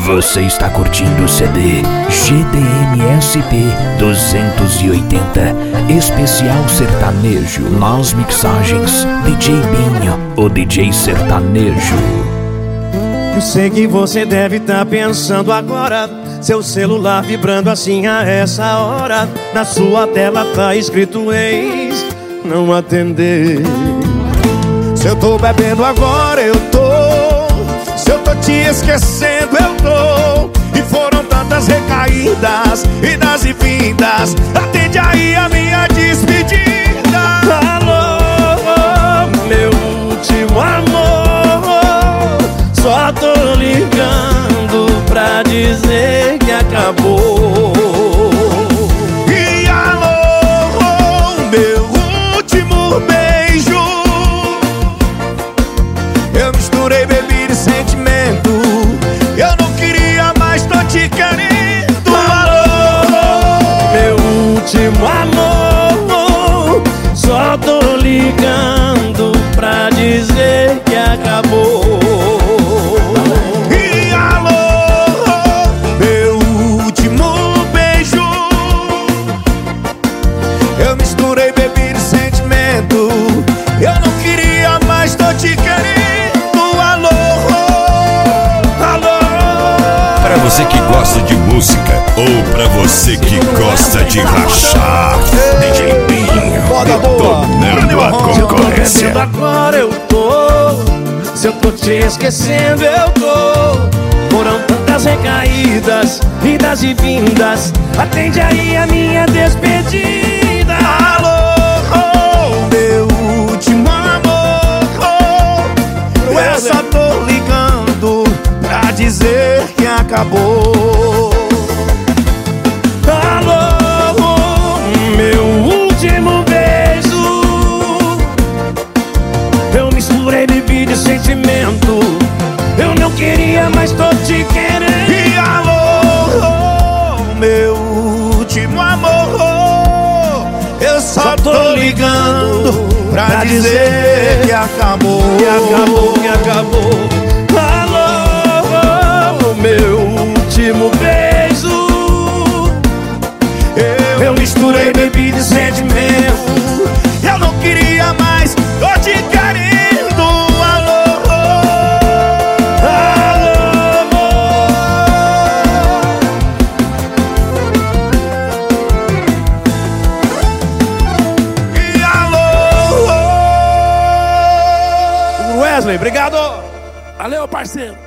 Você está curtindo o CD GDM-SP 280 Especial Sertanejo. Nas mixagens DJ Binho, o DJ sertanejo. Eu sei que você deve estar pensando agora, seu celular vibrando assim a essa hora. Na sua tela tá escrito ex, não atender. Se eu tô bebendo agora eu tô, se eu tô te esquecendo eu tô. E foram tantas recaídas, idas e vindas. Atende aí a minha despedida. Alô, meu último amor, só tô ligando pra dizer que acabou. E alô, meu último beijo, eu misturei bebida e sentimento. Eu não queria mais, tô te querendo. Alô, meu último amor, só tô ligando pra dizer que acabou. E alô, meu último beijo, eu misturei bebida e sentimento. Eu não queria mais, tô te querendo. Alô, alô. Pra você que gosta de música ou pra você que gosta de rachar, DJ Binho detonando a concorrência. Se eu tô bebendo agora eu tô, se eu tô te esquecendo eu tô. Foram tantas recaídas, idas e vindas. Atende aí a minha despedida. Alô, meu último amor, eu só tô ligando pra dizer que acabou. Alô, meu último beijo, eu misturei bebida e sentimento. Eu não queria, mas tô te querendo. E alô, meu último amor, eu só tô ligando pra dizer que acabou. Que acabou, que acabou. Alô, meu último beijo, eu misturei bebida e sentimento. Eu não queria mais, tô te querendo. Alô, alô. E alô. Wesley, obrigado. Valeu, parceiro.